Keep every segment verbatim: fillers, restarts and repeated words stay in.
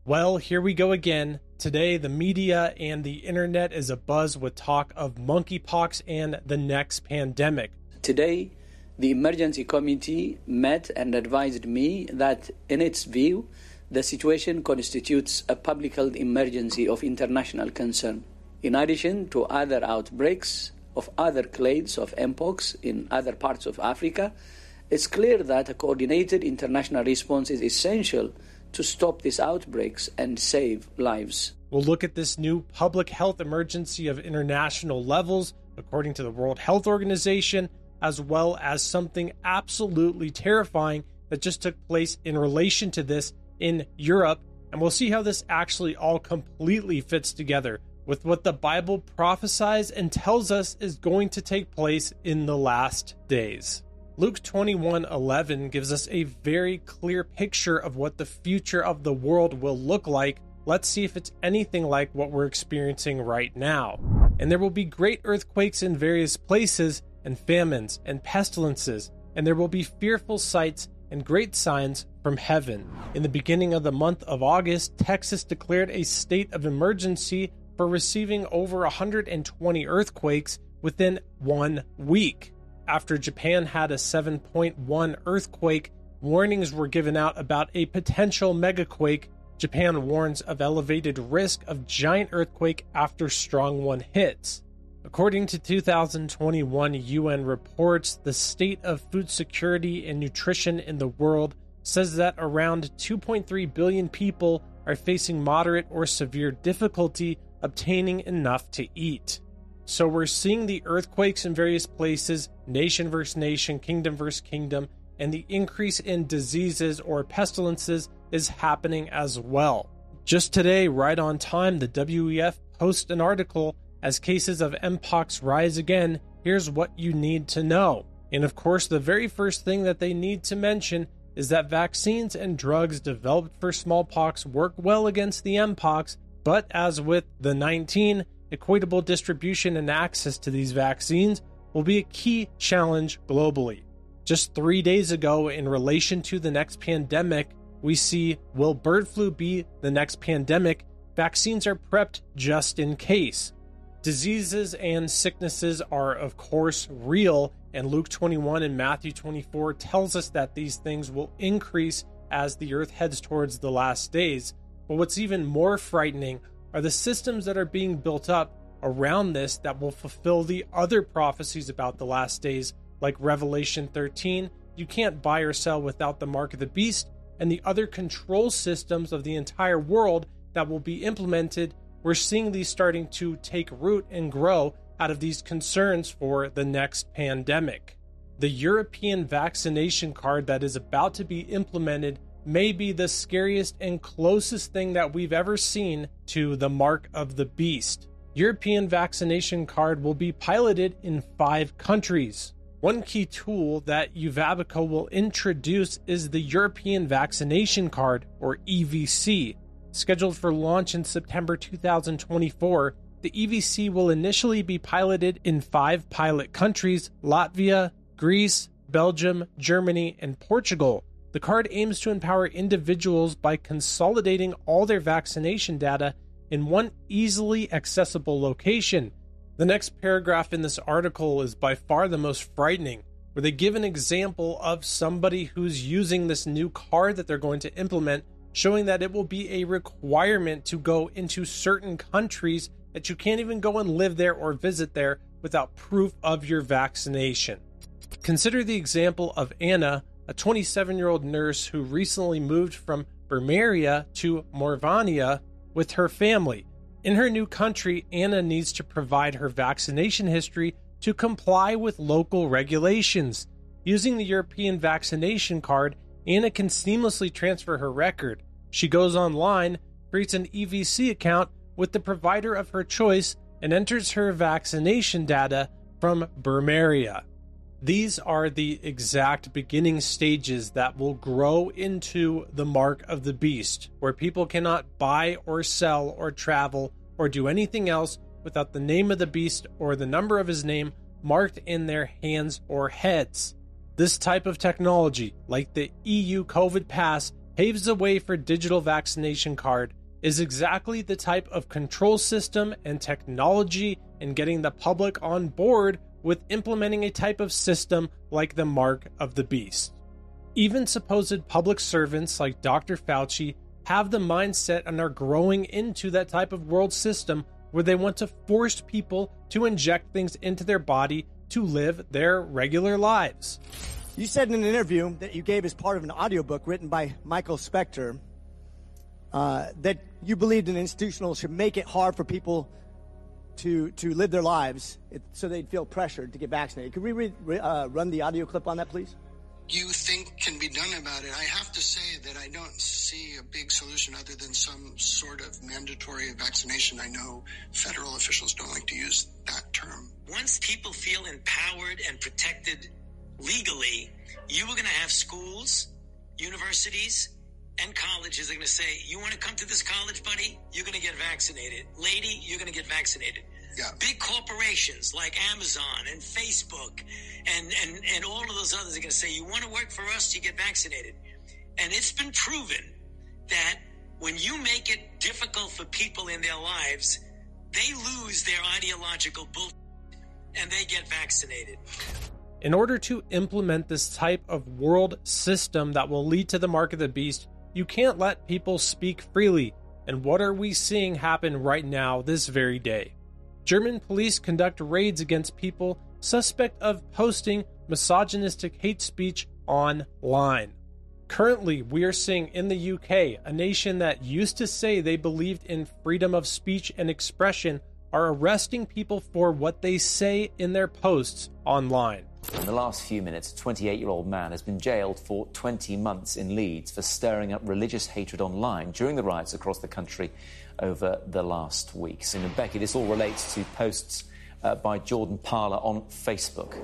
Well, here we go again. Today, the media and the internet is abuzz with talk of monkeypox and the next pandemic. Today, the emergency committee met and advised me that, in its view, the situation constitutes a public health emergency of international concern. In addition to other outbreaks of other clades of mpox in other parts of Africa, it's clear that a coordinated international response is essential to stop these outbreaks and save lives. We'll look at this new public health emergency of international levels, according to the World Health Organization, as well as something absolutely terrifying that just took place in relation to this in Europe. And we'll see how this actually all completely fits together with what the Bible prophesies and tells us is going to take place in the last days. Luke twenty-one eleven gives us a very clear picture of what the future of the world will look like. Let's see if it's anything like what we're experiencing right now. And there will be great earthquakes in various places, and famines and pestilences, and there will be fearful sights and great signs from heaven. In the beginning of the month of August, Texas declared a state of emergency for receiving over one hundred twenty earthquakes within one week. After Japan had a seven point one earthquake, warnings were given out about a potential megaquake. Japan warns of elevated risk of giant earthquake after strong one hits. According to two thousand twenty-one U N reports, the state of food security and nutrition in the world says that around two point three billion people are facing moderate or severe difficulty obtaining enough to eat. So we're seeing the earthquakes in various places, nation versus nation, kingdom versus kingdom, and the increase in diseases or pestilences is happening as well. Just today, right on time, the W E F posts an article, as cases of mpox rise again, here's what you need to know. And of course, the very first thing that they need to mention is that vaccines and drugs developed for smallpox work well against the mpox, but as with the nineteen, equitable distribution and access to these vaccines will be a key challenge globally. Just three days ago, in relation to the next pandemic, we see, will bird flu be the next pandemic? Vaccines are prepped just in case. Diseases and sicknesses are, of course, real, and Luke twenty-one and Matthew twenty-four tells us that these things will increase as the earth heads towards the last days. But what's even more frightening are the systems that are being built up around this that will fulfill the other prophecies about the last days, like Revelation thirteen, you can't buy or sell without the mark of the beast, and the other control systems of the entire world that will be implemented. We're seeing these starting to take root and grow out of these concerns for the next pandemic. The European vaccination card that is about to be implemented may be the scariest and closest thing that we've ever seen to the mark of the beast. European vaccination card will be piloted in five countries. One key tool that Euvabico will introduce is the European Vaccination Card, or E V C. Scheduled for launch in September two thousand twenty-four, the E V C will initially be piloted in five pilot countries: Latvia, Greece, Belgium, Germany, and Portugal. The card aims to empower individuals by consolidating all their vaccination data in one easily accessible location. The next paragraph in this article is by far the most frightening, where they give an example of somebody who's using this new card that they're going to implement, showing that it will be a requirement to go into certain countries, that you can't even go and live there or visit there without proof of your vaccination. Consider the example of Anna, a twenty-seven-year-old nurse who recently moved from Bermeria to Morvania with her family. In her new country, Anna needs to provide her vaccination history to comply with local regulations. Using the European vaccination card, Anna can seamlessly transfer her record. She goes online, creates an E V C account with the provider of her choice, and enters her vaccination data from Bermeria. These are the exact beginning stages that will grow into the mark of the beast, where people cannot buy or sell or travel or do anything else without the name of the beast or the number of his name marked in their hands or heads. This type of technology, like the E U COVID Pass, paves the way for digital vaccination card is exactly the type of control system and technology and getting the public on board with implementing a type of system like the mark of the beast. Even supposed public servants like Doctor Fauci have the mindset and are growing into that type of world system where they want to force people to inject things into their body to live their regular lives. You said in an interview that you gave as part of an audiobook written by Michael Spector uh, that you believed an institutional should make it hard for people to to live their lives it, so they'd feel pressured to get vaccinated. Could we re, re, uh, run the audio clip on that, please? You think can be done about it. I have to say that I don't see a big solution other than some sort of mandatory vaccination. I know federal officials don't like to use that term. Once people feel empowered and protected legally, you are going to have schools, universities, and colleges are going to say, you want to come to this college, buddy? You're going to get vaccinated. Lady, you're going to get vaccinated. Yeah. Big corporations like Amazon and Facebook and, and, and all of those others are going to say, you want to work for us, you get vaccinated. And it's been proven that when you make it difficult for people in their lives, they lose their ideological bullshit and they get vaccinated. In order to implement this type of world system that will lead to the mark of the beast, you can't let people speak freely. And what are we seeing happen right now, this very day? German police conduct raids against people suspect of posting misogynistic hate speech online. Currently, we are seeing in the U K, a nation that used to say they believed in freedom of speech and expression, are arresting people for what they say in their posts online. In the last few minutes, a twenty-eight-year-old man has been jailed for twenty months in Leeds for stirring up religious hatred online during the riots across the country over the last weeks. And Becky, this all relates to posts uh, by Jordan Parler on Facebook.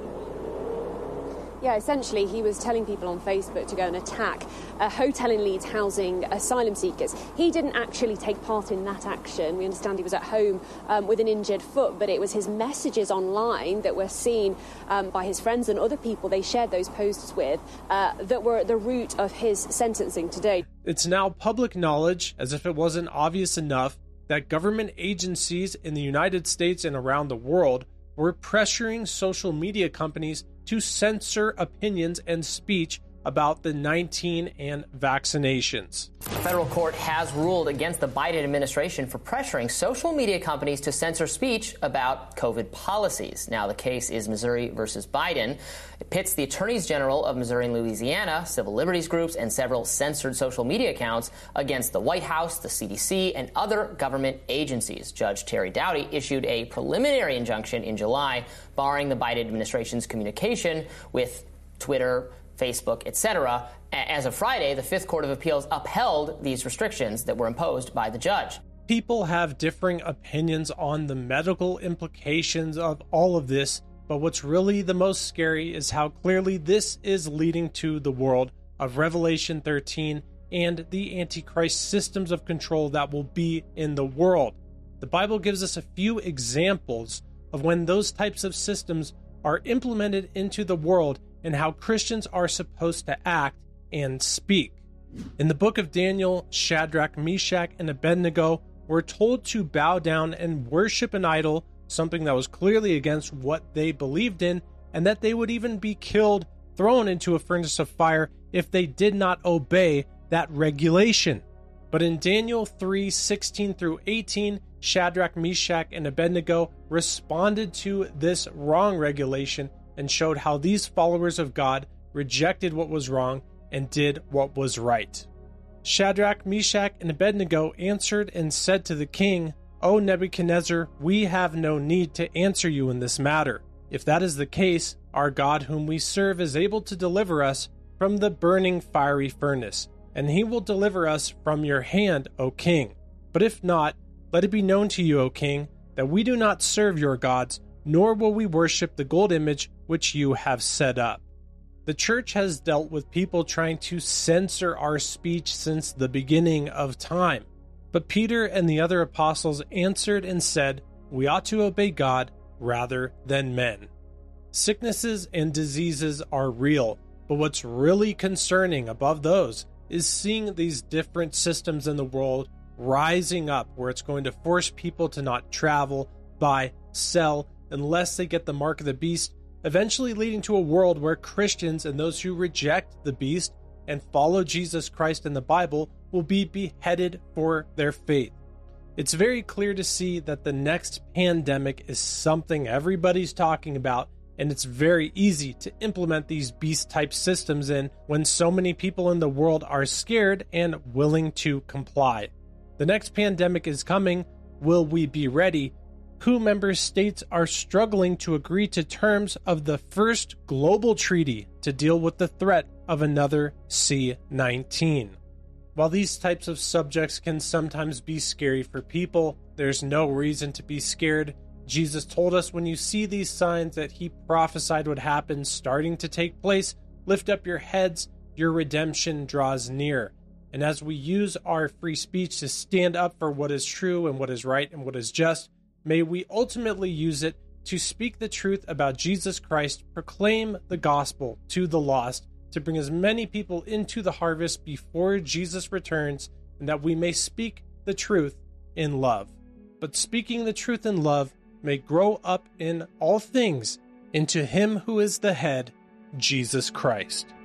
Yeah, essentially he was telling people on Facebook to go and attack a hotel in Leeds housing asylum seekers. He didn't actually take part in that action. We understand he was at home um, with an injured foot, but it was his messages online that were seen um, by his friends and other people they shared those posts with uh, that were at the root of his sentencing today. It's now public knowledge, as if it wasn't obvious enough, that government agencies in the United States and around the world were pressuring social media companies to censor opinions and speech about the nineteen and vaccinations. A federal court has ruled against the Biden administration for pressuring social media companies to censor speech about COVID policies. Now, the case is Missouri versus Biden. It pits the attorneys general of Missouri and Louisiana, civil liberties groups, and several censored social media accounts against the White House, the C D C, and other government agencies. Judge Terry Doughty issued a preliminary injunction in July barring the Biden administration's communication with Twitter, Facebook, et cetera. As of Friday, the Fifth Court of Appeals upheld these restrictions that were imposed by the judge. People have differing opinions on the medical implications of all of this, but what's really the most scary is how clearly this is leading to the world of Revelation thirteen and the Antichrist systems of control that will be in the world. The Bible gives us a few examples of when those types of systems are implemented into the world and how Christians are supposed to act and speak. In the book of Daniel, Shadrach, Meshach, and Abednego were told to bow down and worship an idol, something that was clearly against what they believed in, and that they would even be killed, thrown into a furnace of fire if they did not obey that regulation. But in Daniel three sixteen through eighteen, Shadrach, Meshach, and Abednego responded to this wrong regulation and showed how these followers of God rejected what was wrong and did what was right. Shadrach, Meshach, and Abednego answered and said to the king, "O Nebuchadnezzar, we have no need to answer you in this matter. If that is the case, our God whom we serve is able to deliver us from the burning fiery furnace, and he will deliver us from your hand, O king. But if not, let it be known to you, O king, that we do not serve your gods, nor will we worship the gold image which you have set up." The church has dealt with people trying to censor our speech since the beginning of time. But Peter and the other apostles answered and said, we ought to obey God rather than men. Sicknesses and diseases are real, but what's really concerning above those is seeing these different systems in the world rising up, where it's going to force people to not travel, buy, sell, unless they get the mark of the beast, eventually leading to a world where Christians and those who reject the beast and follow Jesus Christ in the Bible will be beheaded for their faith. It's very clear to see that the next pandemic is something everybody's talking about, and it's very easy to implement these beast-type systems in when so many people in the world are scared and willing to comply. The next pandemic is coming. Will we be ready? W H O member states are struggling to agree to terms of the first global treaty to deal with the threat of another C nineteen. While these types of subjects can sometimes be scary for people, there's no reason to be scared. Jesus told us when you see these signs that he prophesied would happen starting to take place, lift up your heads, your redemption draws near. And as we use our free speech to stand up for what is true and what is right and what is just, may we ultimately use it to speak the truth about Jesus Christ, proclaim the gospel to the lost, to bring as many people into the harvest before Jesus returns, and that we may speak the truth in love. But speaking the truth in love may grow up in all things into him who is the head, Jesus Christ.